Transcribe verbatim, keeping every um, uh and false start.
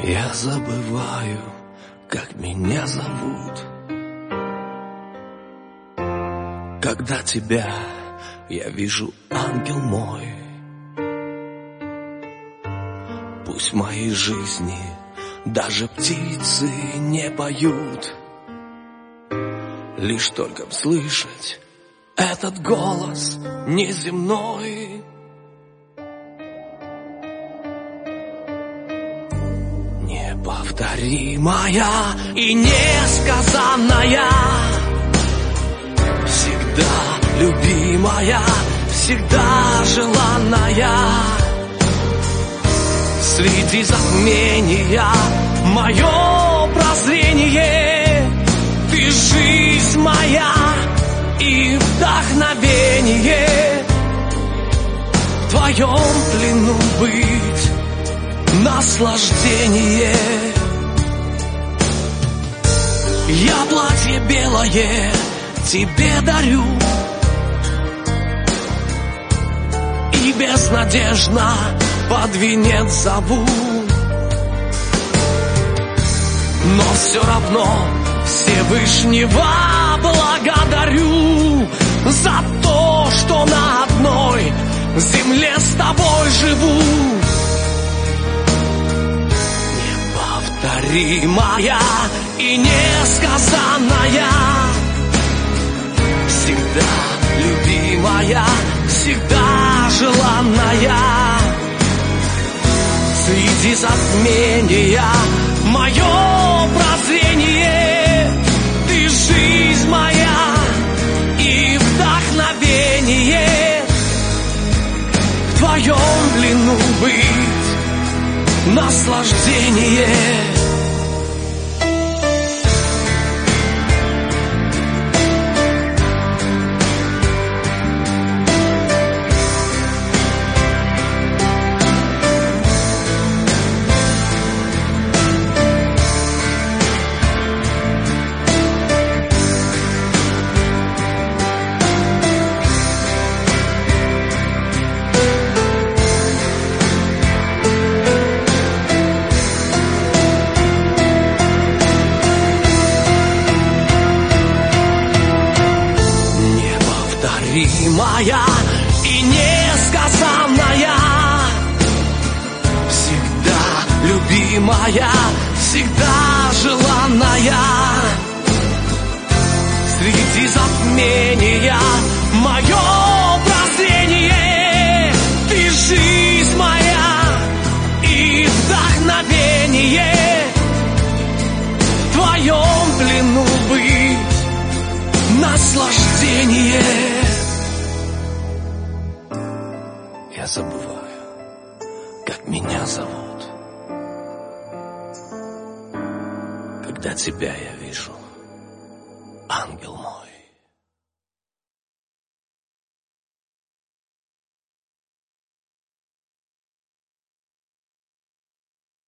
Я забываю, как меня зовут, когда тебя я вижу, ангел мой. Пусть в моей жизни даже птицы не поют, лишь только б слышать этот голос неземной. Неповторимая и несказанная, всегда любимая, всегда желанная. Среди затмения мое прозрение, ты жизнь моя и вдохновение. В твоем плену быть наслаждение. Я платье белое тебе дарю и безнадежно под венец зову. Но все равно Всевышнего благодарю за то, что на одной земле с тобой живу. Неповторимая и несказанная, всегда любимая, всегда желанная. Среди затмения мое прозрение, ты жизнь моя и вдохновение. В твоем плену быть наслаждение. Неповторимая и несказанная, всегда любимая, всегда желанная. Среди затмения мое прозрение, ты жизнь моя и вдохновение. В твоем плену быть наслаждение. Я забываю, как меня зовут, когда тебя я вижу, ангел мой.